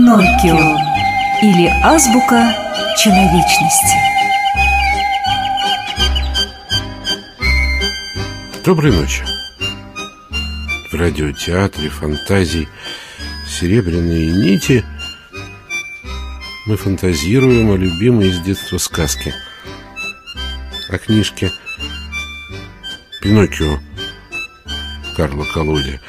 Пиноккио или азбука человечности. Доброй ночи. В радиотеатре фантазий «Серебряные нити» мы фантазируем о любимой с детства сказке, о книжке «Пиноккио» Карла Коллоди.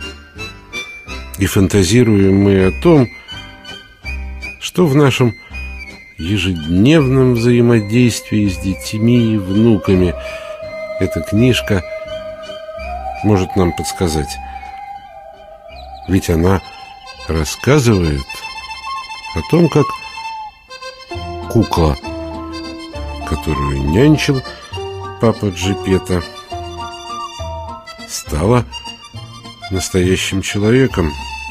И фантазируем мы о том, что в нашем ежедневном взаимодействии с детьми и внуками эта книжка может нам подсказать. Ведь она рассказывает о том, как кукла, которую нянчил папа Джипетто, стала настоящим человеком.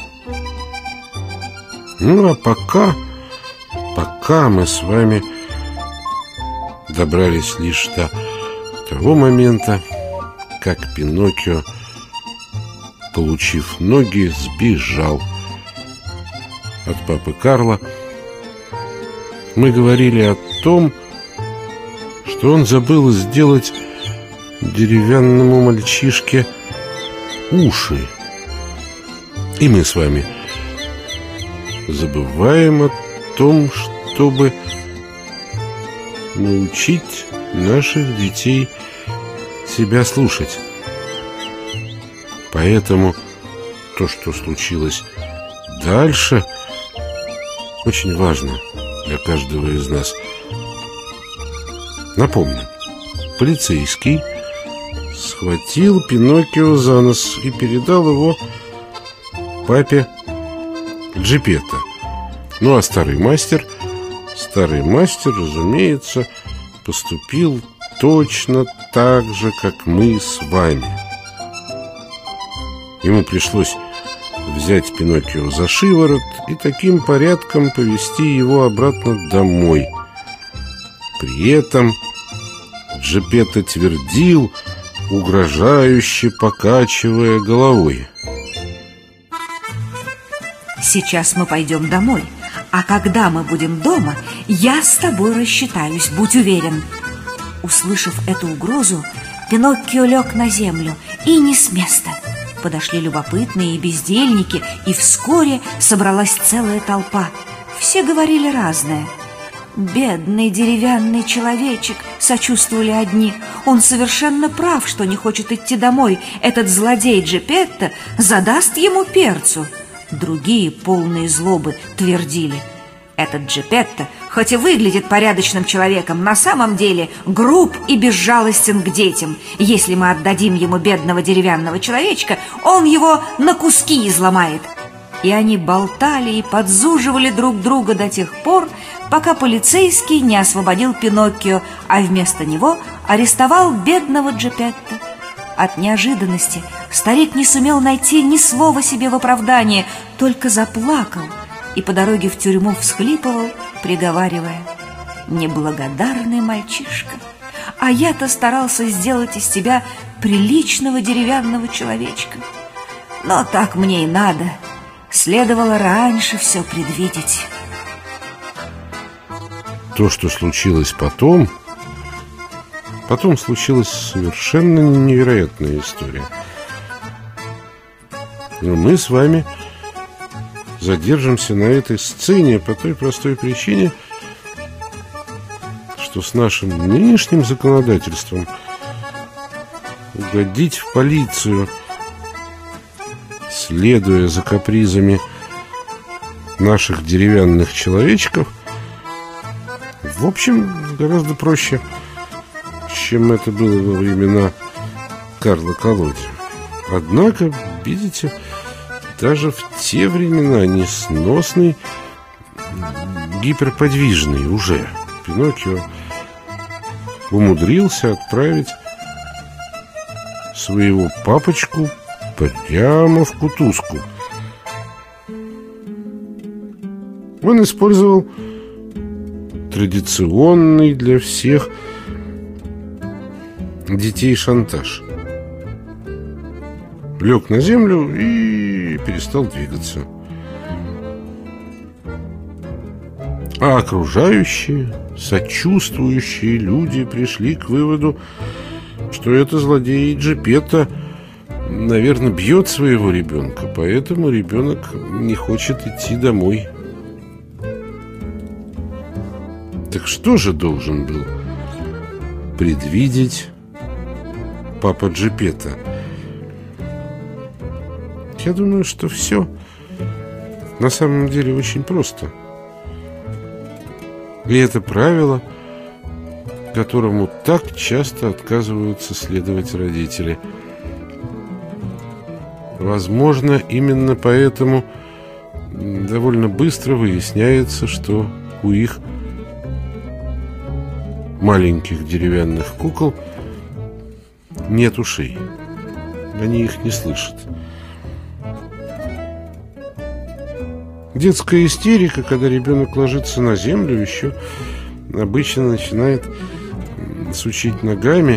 Ну а пока мы с вами добрались лишь до того момента, как Пиноккио, получив ноги, сбежал от папы Карла. Мы говорили о том, что он забыл сделать деревянному мальчишке уши. И мы с вами забываем о том, чтобы научить наших детей себя слушать. Поэтому то, что случилось дальше, очень важно для каждого из нас. Напомню, полицейский схватил Пиноккио за нос и передал его папе Джипетто. Ну а старый мастер, разумеется, поступил точно так же, как мы с вами. Ему пришлось взять Пиноккио за шиворот и таким порядком повести его обратно домой. При этом Джипетто твердил, угрожающе покачивая головой: «Сейчас мы пойдем домой, а когда мы будем дома, я с тобой рассчитаюсь, будь уверен». Услышав эту угрозу, Пиноккио лег на землю и не с места. Подошли любопытные бездельники, и вскоре собралась целая толпа. Все говорили разное. «Бедный деревянный человечек», — сочувствовали одни. «Он совершенно прав, что не хочет идти домой. Этот злодей Джипетто задаст ему перцу». Другие, полные злобы, твердили: «Этот Джипетто, хоть и выглядит порядочным человеком, на самом деле груб и безжалостен к детям. Если мы отдадим ему бедного деревянного человечка, он его на куски изломает». И они болтали и подзуживали друг друга до тех пор, пока полицейский не освободил Пиноккио, а вместо него арестовал бедного Джипетто. От неожиданности старик не сумел найти ни слова себе в оправдание, только заплакал и по дороге в тюрьму всхлипывал, приговаривая: «Неблагодарный мальчишка, а я-то старался сделать из тебя приличного деревянного человечка. Но так мне и надо, следовало раньше все предвидеть». То, что случилось потом случилась совершенно невероятная история. Но мы с вами задержимся на этой сцене по той простой причине, что с нашим нынешним законодательством угодить в полицию, следуя за капризами наших деревянных человечков, в общем, гораздо проще, чем это было во времена Карла Коллоди. Однако, видите, даже в те времена несносный, гиперподвижный уже Пиноккио умудрился отправить своего папочку прямо в кутузку. Он использовал традиционный для всех детей шантаж. Лег на землю и перестал двигаться. А окружающие, сочувствующие люди пришли к выводу, что это злодей Джипетто, наверное, бьет своего ребенка, поэтому ребенок не хочет идти домой. Так что же должен был предвидеть папа Джипетто? Я думаю, что все на самом деле очень просто. И это правило, которому так часто отказываются следовать родители. Возможно, именно поэтому довольно быстро выясняется, что у их маленьких деревянных кукол нет ушей. Они их не слышат. Детская истерика, когда ребенок ложится на землю, еще обычно начинает сучить ногами.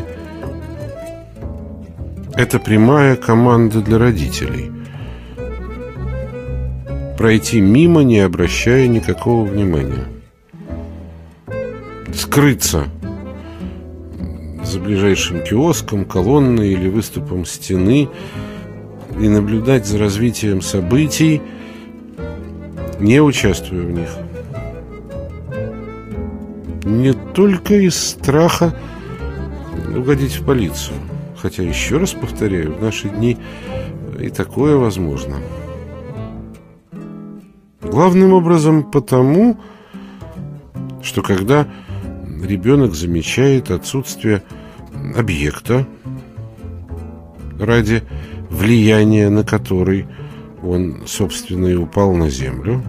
Это прямая команда для родителей. Пройти мимо, не обращая никакого внимания. Скрыться за ближайшим киоском, колонной или выступом стены и наблюдать за развитием событий, не участвуя в них. Не только из страха угодить в полицию. Хотя, еще раз повторяю, в наши дни и такое возможно. Главным образом потому, что когда ребенок замечает отсутствие объекта, ради влияния на который он, собственно, и упал на землю,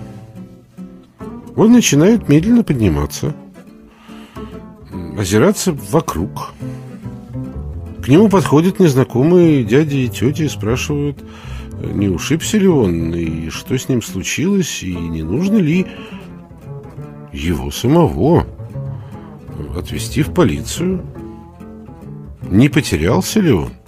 он начинает медленно подниматься, озираться вокруг. К нему подходят незнакомые дяди и тети и спрашивают, не ушибся ли он, и что с ним случилось, и не нужно ли его самого отвезти в полицию, не потерялся ли он.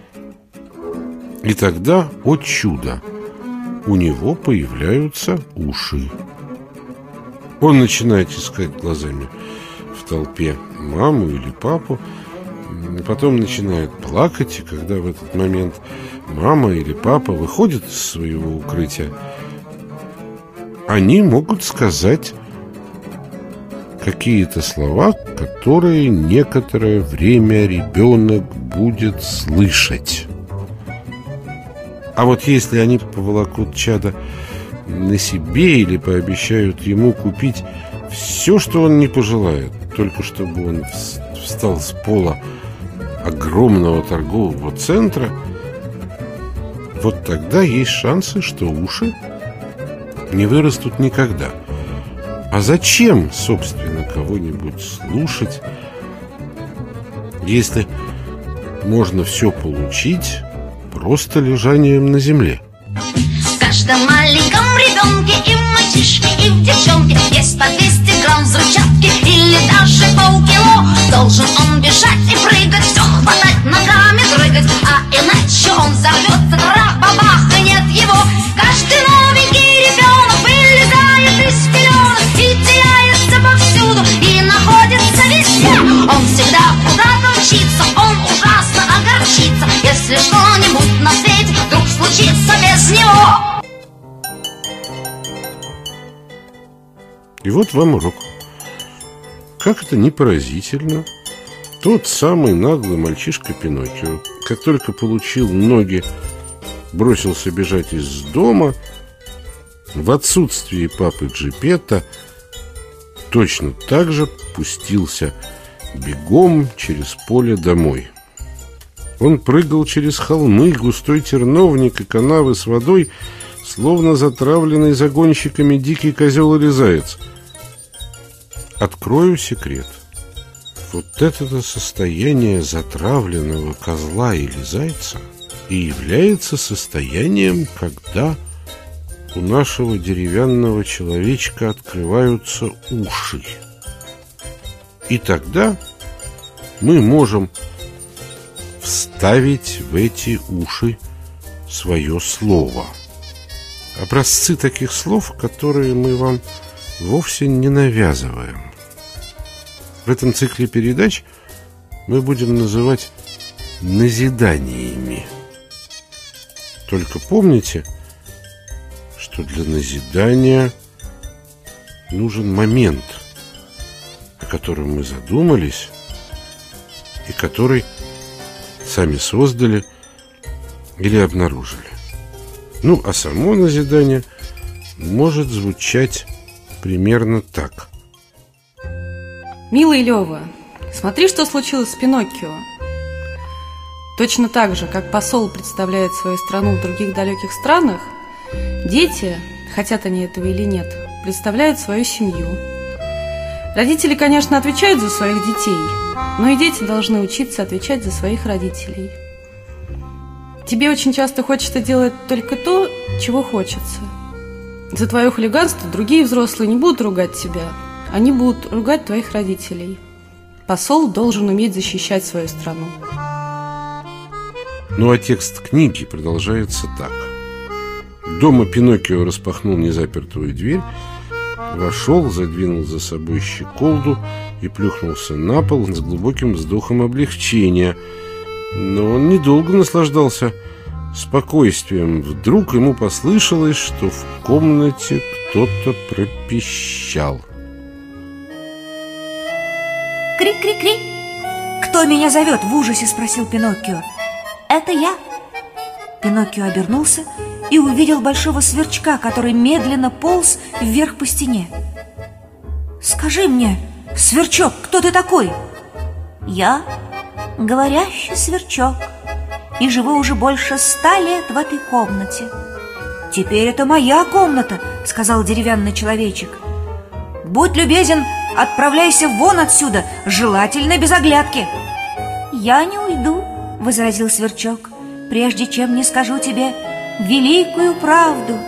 И тогда, о чудо, у него появляются уши. Он начинает искать глазами в толпе маму или папу, потом начинает плакать, и когда в этот момент мама или папа выходят из своего укрытия, они могут сказать какие-то слова, которые некоторое время ребенок будет слышать. А вот если они поволокут чада на себе или пообещают ему купить все, что он не пожелает, только чтобы он встал с пола огромного торгового центра, вот тогда есть шансы, что уши не вырастут никогда. А зачем, собственно, кого-нибудь слушать, если можно все получить просто лежанием на земле? В каждом маленьком ребенке и в мальчишке, и в девчонке есть по 200 грамм взрывчатки или даже полкило. Должен он бежать и прыгать, все хватать, ногами дрыгать, а иначе он взорвется, трах-бабах, и нет его. Каждый новенький ребенок вылезает из пеленок и теряется повсюду, и находится везде. Он всегда куда-то мчится, он ужасно огорчится, если что-нибудь на свете вдруг случится без него. И вот вам урок. Как это не поразительно, тот самый наглый мальчишка Пиноккио, как только получил ноги, бросился бежать из дома, в отсутствие папы Джипетто точно так же пустился бегом через поле домой. Он прыгал через холмы, густой терновник и канавы с водой, словно затравленный загонщиками дикий козел или заяц. Открою секрет. Вот это состояние затравленного козла или зайца и является состоянием, когда у нашего деревянного человечка открываются уши. И тогда мы можем вставить в эти уши свое слово. Образцы таких слов, которые мы вам вовсе не навязываем. В этом цикле передач мы будем называть назиданиями. Только помните, что для назидания нужен момент, о котором мы задумались и который сами создали или обнаружили. Ну, а само назидание может звучать примерно так. Милый Лёва, смотри, что случилось с Пиноккио. Точно так же, как посол представляет свою страну в других далеких странах, дети, хотят они этого или нет, представляют свою семью. Родители, конечно, отвечают за своих детей, но и дети должны учиться отвечать за своих родителей. Тебе очень часто хочется делать только то, чего хочется. За твое хулиганство другие взрослые не будут ругать тебя, они будут ругать твоих родителей. Посол должен уметь защищать свою страну. Ну а текст книги продолжается так. Дома Пиноккио распахнул незапертую дверь, вошел, задвинул за собой щеколду и плюхнулся на пол с глубоким вздохом облегчения. Но он недолго наслаждался спокойствием. Вдруг ему послышалось, что в комнате кто-то пропищал. Кри-кри-кри! Кто меня зовет? В ужасе спросил Пиноккио. Это я. Пиноккио обернулся и увидел большого сверчка, который медленно полз вверх по стене. Скажи мне, сверчок, кто ты такой? Я говорящий сверчок и живу уже больше 100 лет в этой комнате. Теперь это моя комната, сказал деревянный человечек. Будь любезен, отправляйся вон отсюда, желательно без оглядки. Я не уйду, возразил сверчок, прежде чем не скажу тебе великую правду.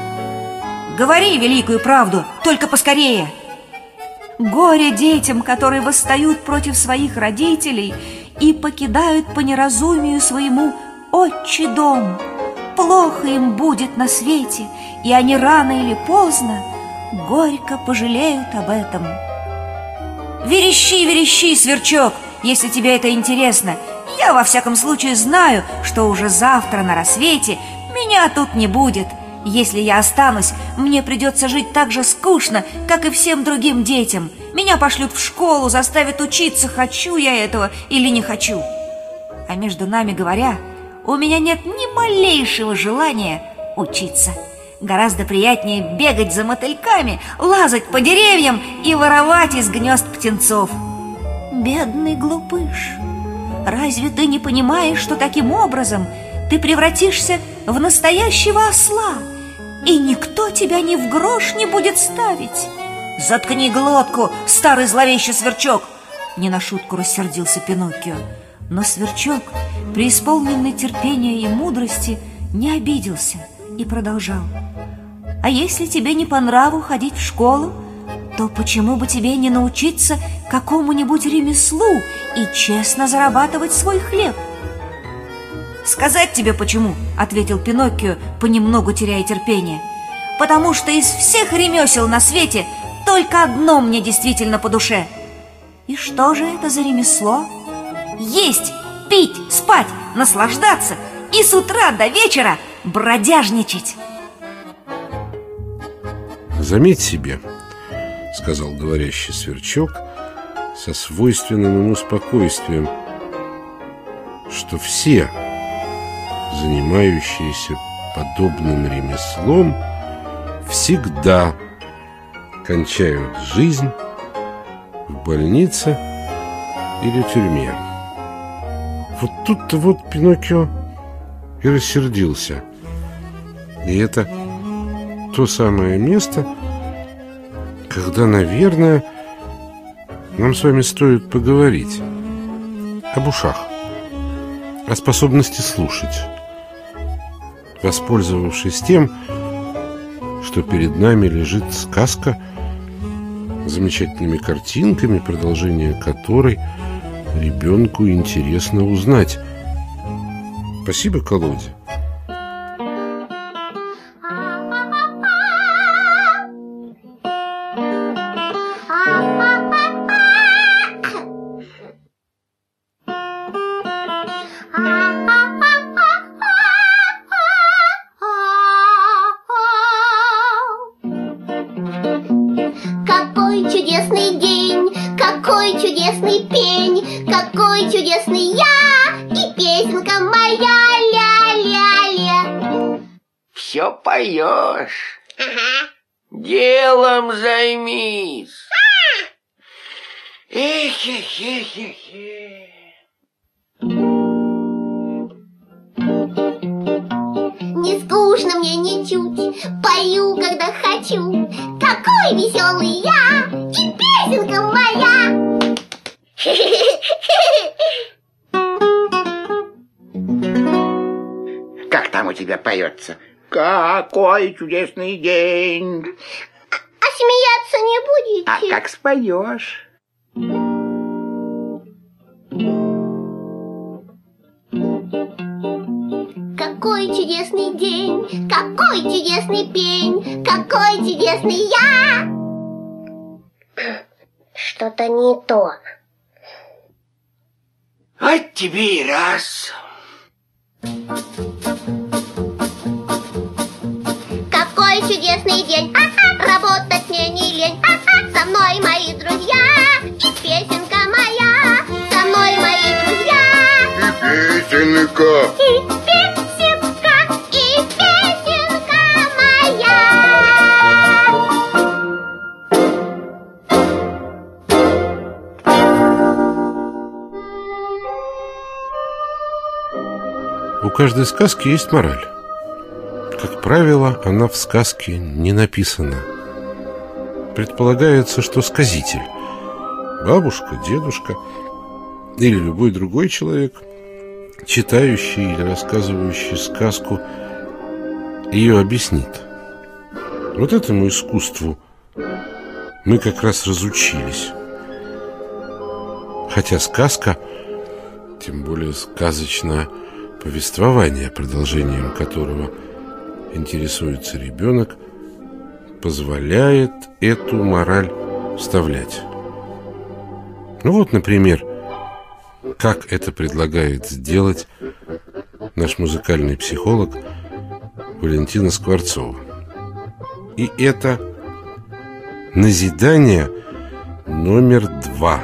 Говори великую правду, только поскорее. Горе детям, которые восстают против своих родителей и покидают по неразумию своему отчий дом. Плохо им будет на свете, и они рано или поздно горько пожалеют об этом. Верещи, верещи, сверчок, если тебе это интересно. Я во всяком случае знаю, что уже завтра на рассвете меня тут не будет. Если я останусь, мне придется жить так же скучно, как и всем другим детям. Меня пошлют в школу, заставят учиться, хочу я этого или не хочу. А между нами говоря, у меня нет ни малейшего желания учиться. Гораздо приятнее бегать за мотыльками, лазать по деревьям и воровать из гнезд птенцов. Бедный глупыш, разве ты не понимаешь, что таким образом ты превратишься в настоящего осла, и никто тебя ни в грош не будет ставить? Заткни глотку, старый зловещий сверчок! Не на шутку рассердился Пиноккио. Но сверчок, преисполненный терпения и мудрости, не обиделся и продолжал. А если тебе не по нраву ходить в школу, то почему бы тебе не научиться какому-нибудь ремеслу и честно зарабатывать свой хлеб? «Сказать тебе почему», — ответил Пиноккио, понемногу теряя терпение. «Потому что из всех ремесел на свете только одно мне действительно по душе». «И что же это за ремесло?» «Есть, пить, спать, наслаждаться и с утра до вечера бродяжничать». «Заметь себе», — сказал говорящий сверчок со свойственным ему спокойствием, что все, занимающиеся подобным ремеслом, всегда кончают жизнь в больнице или тюрьме. Вот тут-то вот Пиноккио и рассердился. И это то самое место, когда, наверное, нам с вами стоит поговорить об ушах, о способности слушать, воспользовавшись тем, что перед нами лежит сказка с замечательными картинками, продолжение которой ребенку интересно узнать. Спасибо, Колоде. Какой чудесный день, какой чудесный пень, какой чудесный я и песенка моя, ля-ля-ля. Все поешь. Ага. Делом займись. Эх-эх-эх-эх-эх. Не скучно мне ничуть, пою, когда хочу. Какой веселый я и песенка моя. Как там у тебя поется? Какой чудесный день. А смеяться не будете? А как споешь? Какой чудесный день, какой чудесный пень, какой чудесный я. Что-то не то. Вот тебе и раз. Какой чудесный день, работать мне не лень. Со мной мои друзья и песенка моя. Со мной мои друзья И песенка. и песенка, и песенка моя. У каждой сказки есть мораль. Как правило, она в сказке не написана. Предполагается, что сказитель, бабушка, дедушка или любой другой человек, читающий или рассказывающий сказку, ее объяснит. Вот этому искусству мы как раз разучились. Хотя сказка, тем более сказочное повествование, продолжением которого интересуется ребенок, позволяет эту мораль вставлять. Ну вот, например, как это предлагает сделать наш музыкальный психолог Валентина Скворцова. И это назидание номер 2.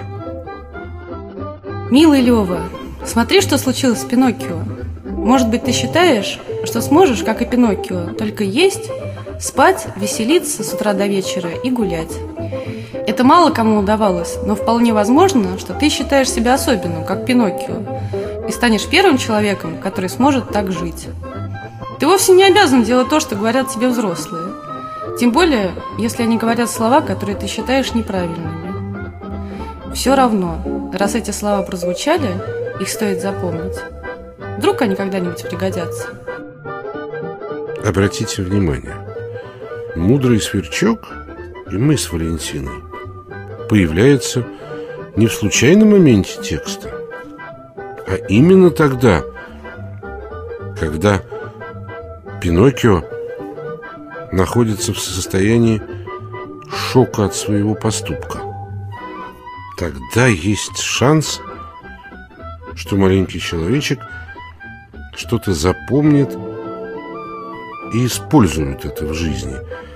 Милый Лёва, смотри, что случилось с Пиноккио. Может быть, ты считаешь, что сможешь, как и Пиноккио, только есть, спать, веселиться с утра до вечера и гулять. Это мало кому удавалось, но вполне возможно, что ты считаешь себя особенным, как Пиноккио, и станешь первым человеком, который сможет так жить. Ты вовсе не обязан делать то, что говорят тебе взрослые. Тем более, если они говорят слова, которые ты считаешь неправильными. Все равно, раз эти слова прозвучали, их стоит запомнить. Вдруг они когда-нибудь пригодятся. Обратите внимание, мудрый сверчок и мы с Валентиной появляется не в случайном моменте текста, а именно тогда, когда Пиноккио находится в состоянии шока от своего поступка. Тогда есть шанс, что маленький человечек что-то запомнит и использует это в жизни.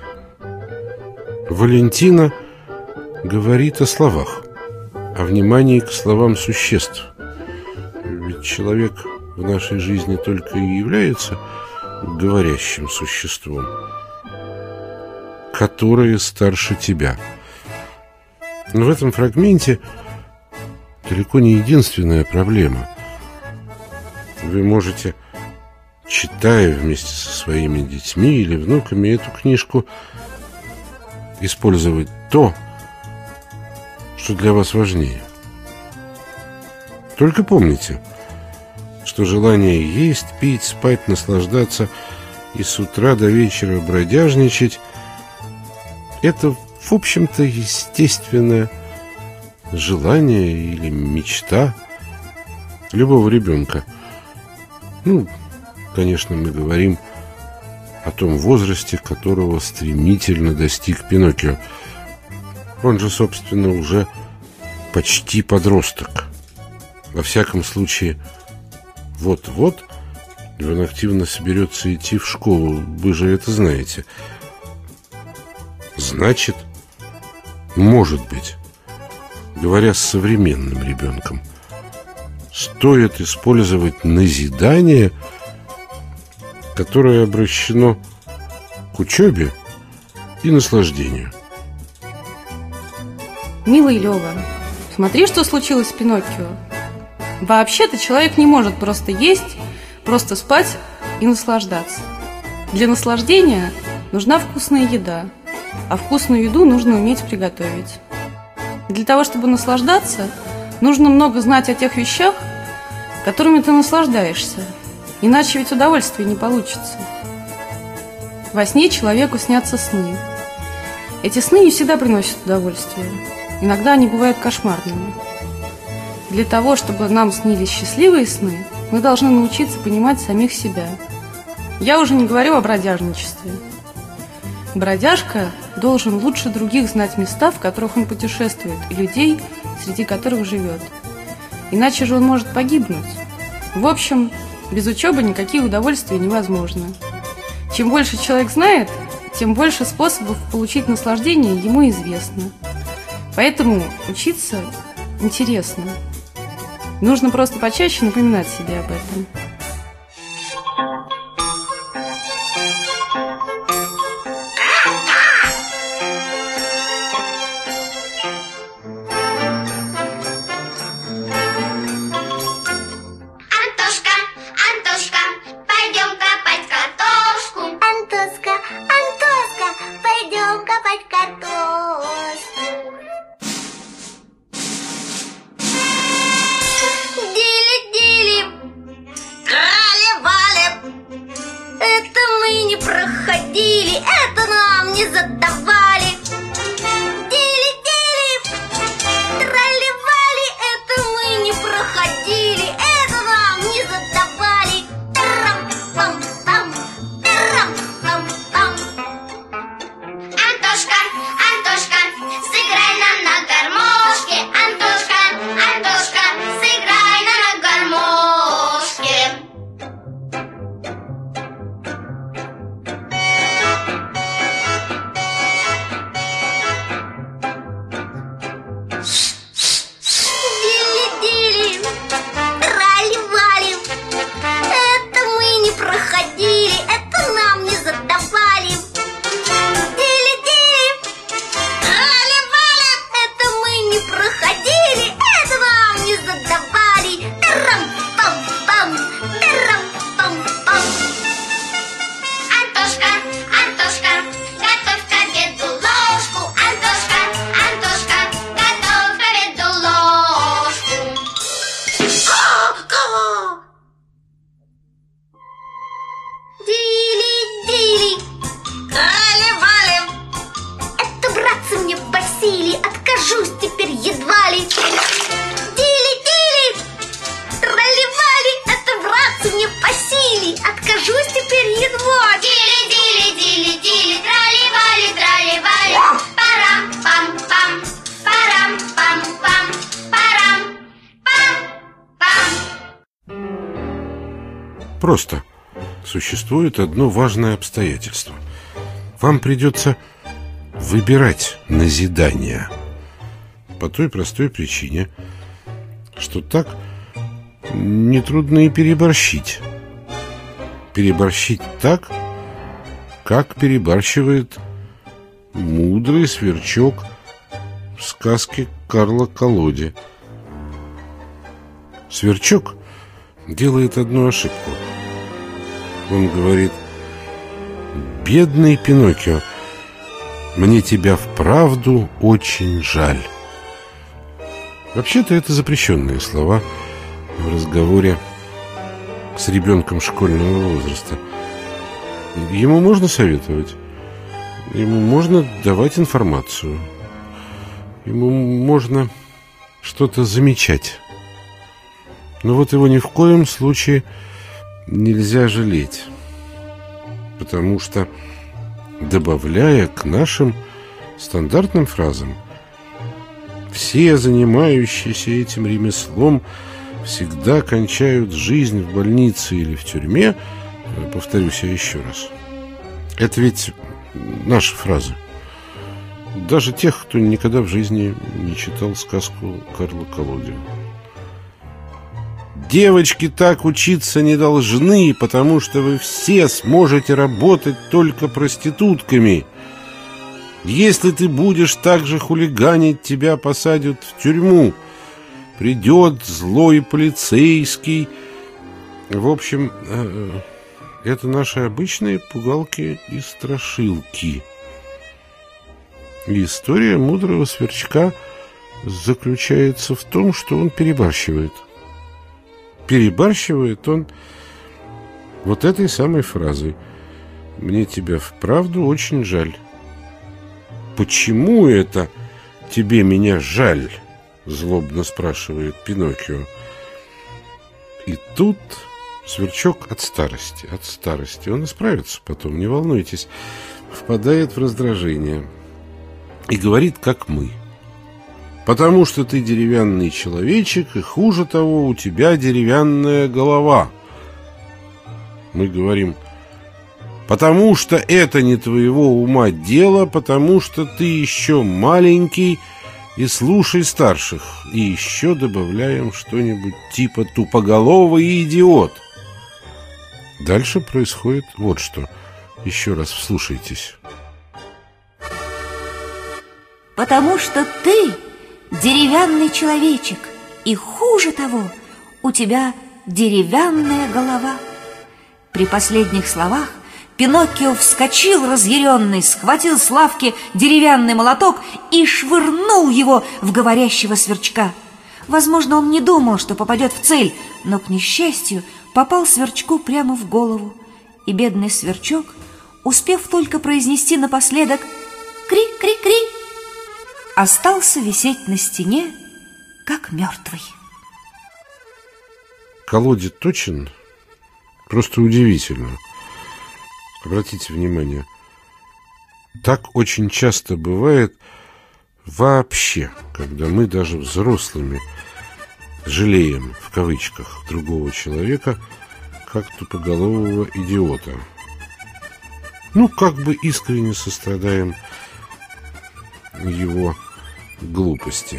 Валентина говорит о словах, о внимании к словам существ. Ведь человек в нашей жизни только и является говорящим существом, которое старше тебя. Но в этом фрагменте далеко не единственная проблема. Вы можете, читая вместе со своими детьми или внуками эту книжку, использовать то, что для вас важнее. Только помните, что желание есть, пить, спать, наслаждаться и с утра до вечера бродяжничать — это, в общем-то, естественное желание или мечта любого ребенка. Ну, конечно, мы говорим о том возрасте, которого стремительно достиг Пиноккио. Он же, собственно, уже почти подросток. Во всяком случае, вот-вот он активно соберется идти в школу. Вы же это знаете. Значит, может быть, говоря с современным ребенком, стоит использовать назидание, которое обращено к учебе и наслаждению. Милый Лёва, смотри, что случилось с Пиноккио. Вообще-то человек не может просто есть, просто спать и наслаждаться. Для наслаждения нужна вкусная еда, а вкусную еду нужно уметь приготовить. Для того, чтобы наслаждаться, нужно много знать о тех вещах, которыми ты наслаждаешься, иначе ведь удовольствия не получится. Во сне человеку снятся сны. Эти сны не всегда приносят удовольствие. Иногда они бывают кошмарными. Для того, чтобы нам снились счастливые сны, мы должны научиться понимать самих себя. Я уже не говорю о бродяжничестве. Бродяжка должен лучше других знать места, в которых он путешествует, и людей, среди которых живет. Иначе же он может погибнуть. В общем, без учебы никакие удовольствия невозможны. Чем больше человек знает, тем больше способов получить наслаждение ему известно. Поэтому учиться интересно. Нужно просто почаще напоминать себе об этом. Проходили, это нам не задавали. Дили-дили, тролливали, это мы не проходили, это нам не задавали. Тарам-пам-пам, тарам-пам-пам. Антошка, Антошка, сыграй нам на гармошке. Антошка, Антошка, сыграй нам на гармошке. Откажусь теперь едва ли. Дили-дили, тролливали, это братцы мне по силе. Откажусь теперь едва. Дили-дили-дили-дили, тролливали, тролливали. Парам-пам-пам, парам-пам-пам, парам-пам-пам. Просто существует одно важное обстоятельство. Вам придется выбирать назидание. По той простой причине, что так нетрудно и переборщить. Переборщить так, как перебарщивает мудрый сверчок в сказке Карла Колоди. Сверчок делает одну ошибку. Он говорит: «Бедный Пиноккио, мне тебя вправду очень жаль». Вообще-то это запрещенные слова в разговоре с ребенком школьного возраста. Ему можно советовать, ему можно давать информацию, ему можно что-то замечать. Но вот его ни в коем случае нельзя жалеть, потому что, добавляя к нашим стандартным фразам, все занимающиеся этим ремеслом всегда кончают жизнь в больнице или в тюрьме, повторюсь я еще раз, это ведь наши фразы. Даже тех, кто никогда в жизни не читал сказку Карла Колоди. Девочки так учиться не должны, потому что вы все сможете работать только проститутками. Если ты будешь так же хулиганить, тебя посадят в тюрьму. Придет злой полицейский. В общем, это наши обычные пугалки и страшилки. И история мудрого сверчка заключается в том, что он перебарщивает. Перебарщивает он вот этой самой фразой: «Мне тебя вправду очень жаль». «Почему это тебе меня жаль?» — злобно спрашивает Пиноккио. И тут сверчок от старости, он исправится потом, не волнуйтесь, впадает в раздражение и говорит, как мы: «Потому что ты деревянный человечек, и хуже того, у тебя деревянная голова». Мы говорим: «Потому что это не твоего ума дело, потому что ты еще маленький, и слушай старших». И еще добавляем что-нибудь типа «тупоголовый идиот». Дальше происходит вот что. Еще раз вслушайтесь. Потому что ты деревянный человечек, и хуже того, у тебя деревянная голова. При последних словах Пиноккио вскочил разъяренный, схватил с лавки деревянный молоток и швырнул его в говорящего сверчка. Возможно, он не думал, что попадет в цель, но, к несчастью, попал сверчку прямо в голову. И бедный сверчок, успев только произнести напоследок «кри-кри-кри», остался висеть на стене, как мертвый. Колоде точен просто удивительно. Обратите внимание, так очень часто бывает вообще, когда мы даже взрослыми жалеем, в кавычках, другого человека, как тупоголового идиота. Ну, как бы искренне сострадаем его глупости.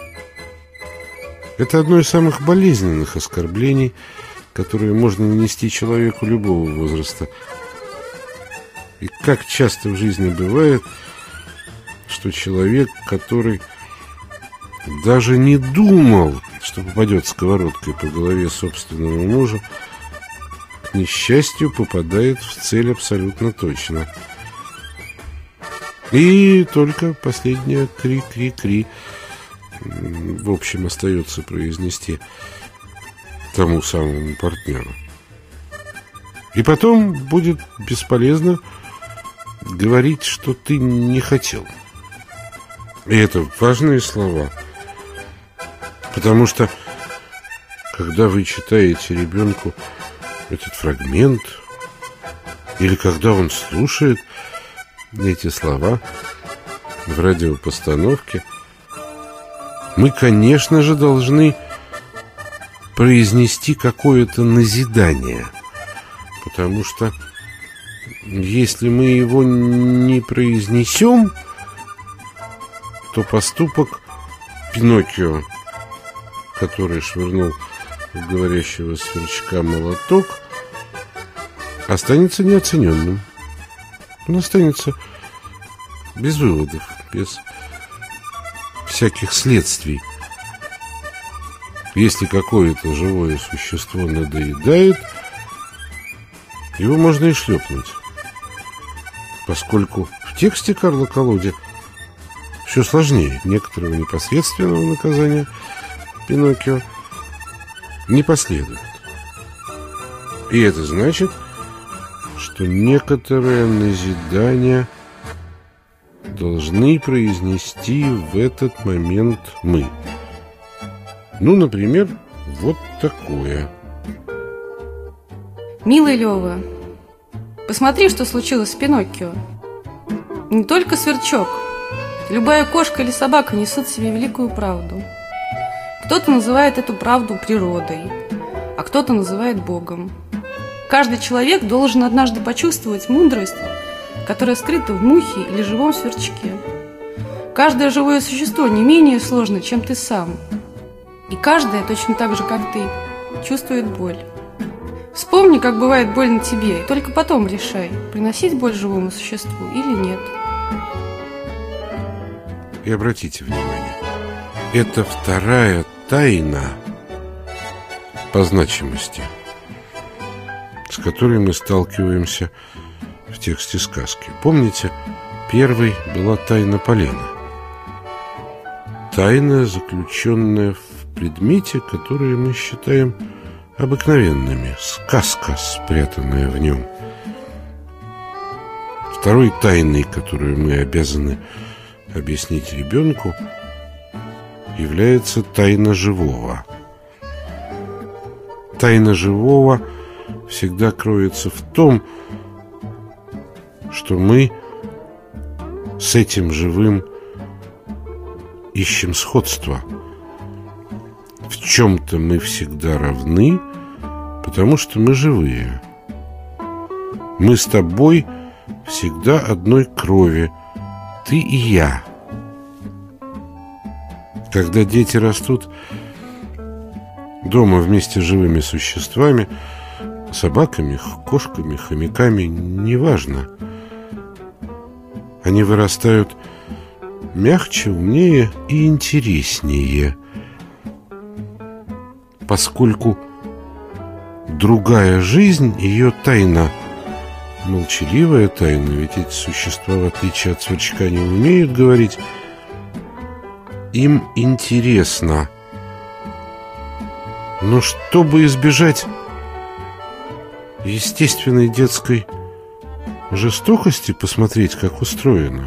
Это одно из самых болезненных оскорблений, которые можно нанести человеку любого возраста. И как часто в жизни бывает, что человек, который даже не думал, что попадет сковородкой по голове собственного мужа, к несчастью, попадает в цель абсолютно точно. И только последнее «кри-кри-кри» в общем остается произнести тому самому партнеру. И потом будет бесполезно говорить, что ты не хотел. И это важные слова. Потому что, когда вы читаете ребенку этот фрагмент, или когда он слушает эти слова в радиопостановке, мы, конечно же, должны произнести какое-то назидание. Потому что если мы его не произнесем, то поступок Пиноккио, который швырнул в говорящего сверчка молоток, останется неоцененным. Он останется без выводов, без всяких следствий. Если какое-то живое существо надоедает, его можно и шлепнуть. Поскольку в тексте Карла Колоди все сложнее, некоторого непосредственного наказания Пиноккио не последует. И это значит, что некоторое назидание должны произнести в этот момент мы. Ну, например, вот такое. Милый Лёва, посмотри, что случилось с Пиноккио. Не только сверчок, любая кошка или собака несут в себе великую правду. Кто-то называет эту правду природой, а кто-то называет Богом. Каждый человек должен однажды почувствовать мудрость, которая скрыта в мухе или живом сверчке. Каждое живое существо не менее сложно, чем ты сам. И каждое, точно так же, как ты, чувствует боль. Вспомни, как бывает больно тебе, и только потом решай, приносить боль живому существу или нет. И обратите внимание, это вторая тайна по значимости, с которой мы сталкиваемся в тексте сказки. Помните, первой была тайна полена. Тайна, заключенная в предмете, который мы считаем обыкновенными, сказка, спрятанная в нем. Второй тайной, которую мы обязаны объяснить ребенку, является тайна живого. Тайна живого всегда кроется в том, что мы с этим живым ищем сходство. В чем-то мы всегда равны, потому что мы живые. Мы с тобой всегда одной крови, ты и я. Когда дети растут дома вместе с живыми существами, собаками, кошками, хомяками, неважно, они вырастают мягче, умнее и интереснее, поскольку другая жизнь, ее тайна, молчаливая тайна, ведь эти существа, в отличие от сверчка, не умеют говорить, им интересно. Но чтобы избежать естественной детской жестокости, посмотреть, как устроено,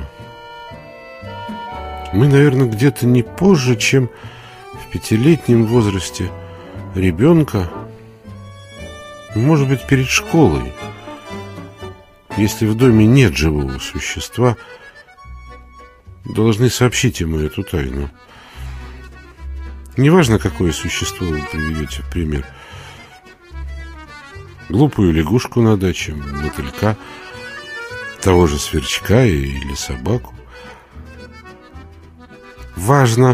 мы, наверное, где-то не позже, чем в 5-летнем возрасте ребенка, может быть, перед школой, если в доме нет живого существа, должны сообщить ему эту тайну. Неважно, какое существо вы приведете в пример. Глупую лягушку на даче, мотылька, того же сверчка или собаку. Важно,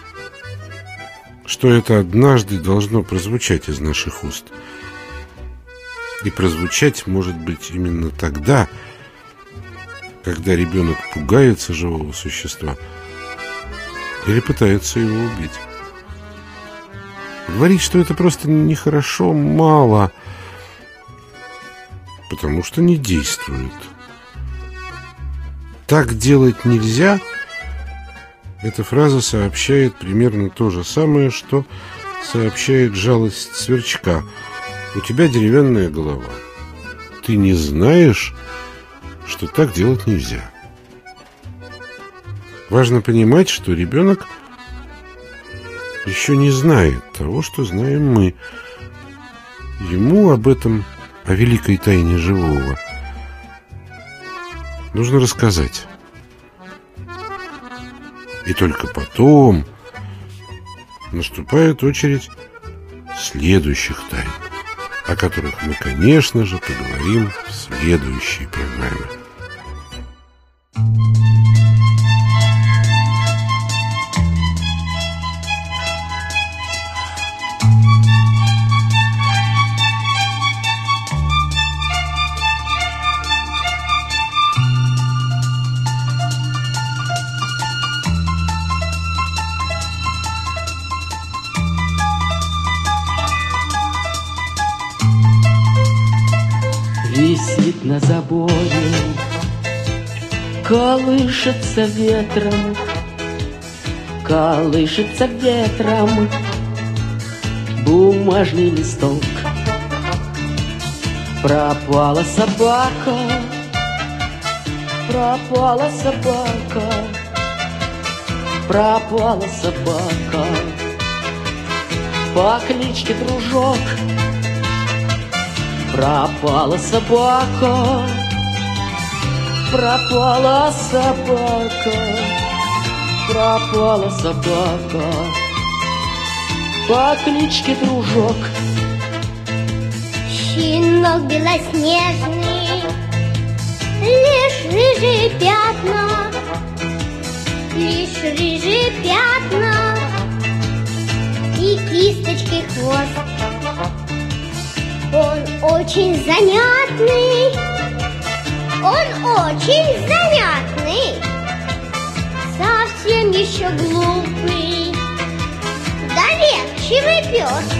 что это однажды должно прозвучать из наших уст. И прозвучать может быть именно тогда, когда ребенок пугается живого существа или пытается его убить. Говорить, что это просто нехорошо, мало, потому что не действует. Так делать нельзя. Эта фраза сообщает примерно то же самое, что сообщает жалость сверчка. У тебя деревянная голова. Ты не знаешь, что так делать нельзя. Важно понимать, что ребенок еще не знает того, что знаем мы. Ему об этом, о великой тайне живого, нужно рассказать. И только потом наступает очередь следующих тайн, о которых мы, конечно же, поговорим в следующей программе. Висит на заборе, колышется ветром, колышется ветром бумажный листок. Пропала собака, пропала собака, пропала собака по кличке Дружок. Пропала собака, пропала собака, пропала собака по кличке Дружок. Щенок белоснежный, лишь рыжие пятна, лишь рыжие пятна и кисточки хвост. Он очень занятный, он очень занятный, совсем еще глупый, доверчивый пес.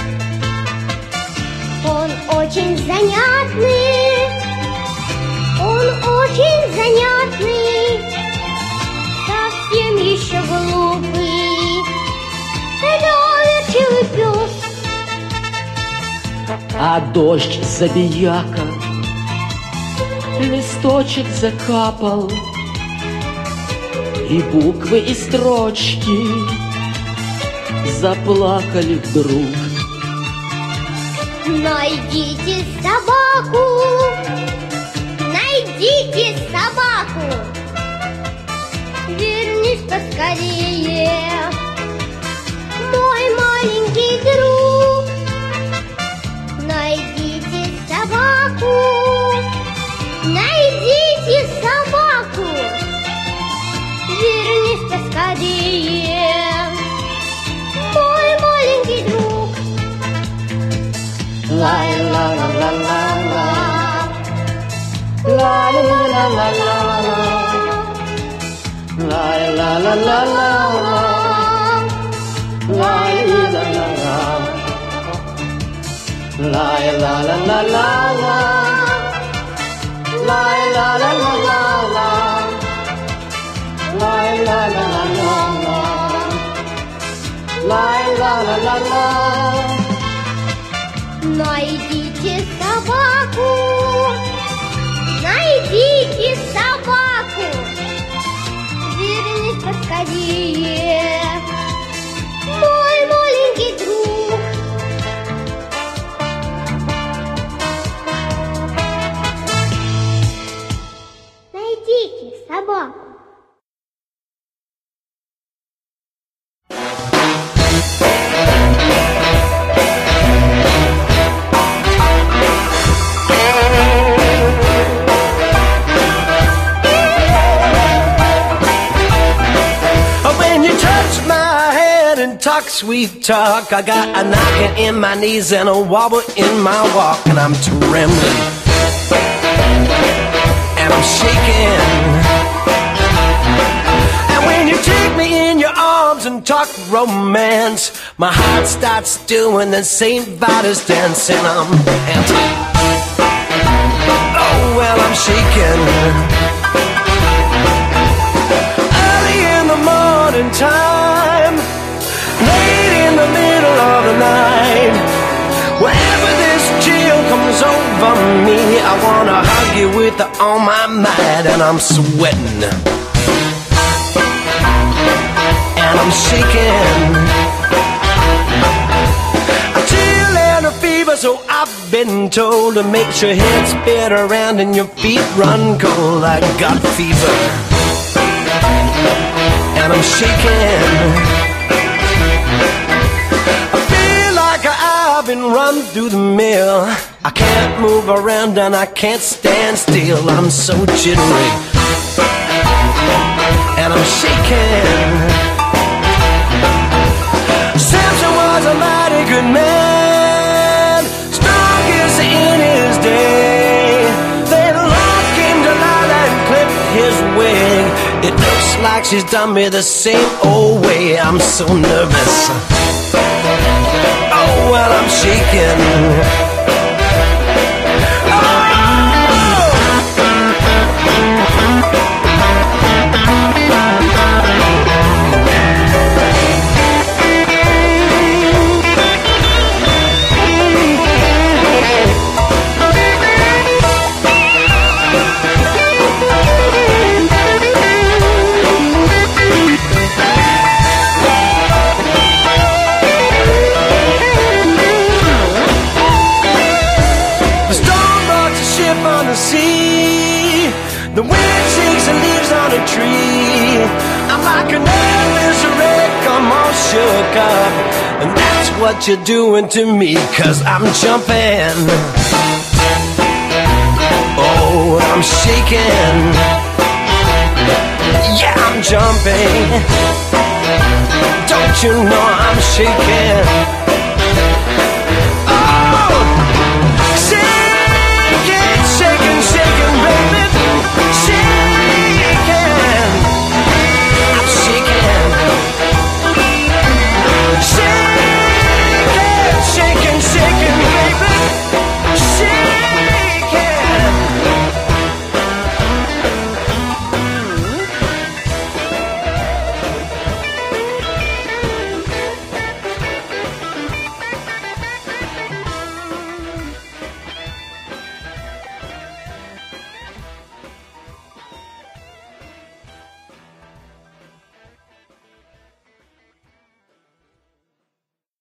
Он очень занятный, он очень занятный, совсем еще глупый, доверчивый пес. А дождь забияка, листочек закапал, и буквы, и строчки заплакали вдруг. Найдите собаку, найдите собаку, вернись поскорее, мой маленький друг. Найдите собаку, найдите собаку, вернись поскорее, мой маленький друг. Ла-ла-ла-ла-ла-ла, ла-ла-ла-ла-ла-ла, ла-ла-ла-ла-ла-ла, ла-ла-ла-ла-ла, ла-ла-ла-ла-ла-ла, ла-ла-ла-ла-ла-ла, ла-ла-ла-ла-ла, ла-ла-ла-ла-ла. Найдите собаку, найдите собаку, вернись поскорее, мой маленький друг. Найдите собаку. Talk, sweet talk. I got a knocking in my knees and a wobble in my walk, and I'm trembling and I'm shaking. And when you take me in your arms and talk romance, my heart starts doing the St. Vitus dance, and I'm oh well, I'm shaking. Early in the morning time, late in the middle of the night, whenever this chill comes over me, I wanna hug you with all my might, and I'm sweating and I'm shaking. A chill and a fever, so I've been told, to make your head spin around and your feet run cold. I got fever and I'm shaking. I've been run through the mill. I can't move around and I can't stand still. I'm so jittery and I'm shaking. Samson was a mighty good man, strongest in his day. They locked him to Delilah and clipped his wig. It looks like she's done me the same old way. I'm so nervous, oh well, I'm shaking. The wind shakes the leaves on a tree. I'm like an endless wreck, I'm all shook up, and that's what you're doing to me, 'cause I'm jumping. Oh, I'm shaking. Yeah, I'm jumping. Don't you know I'm shaking?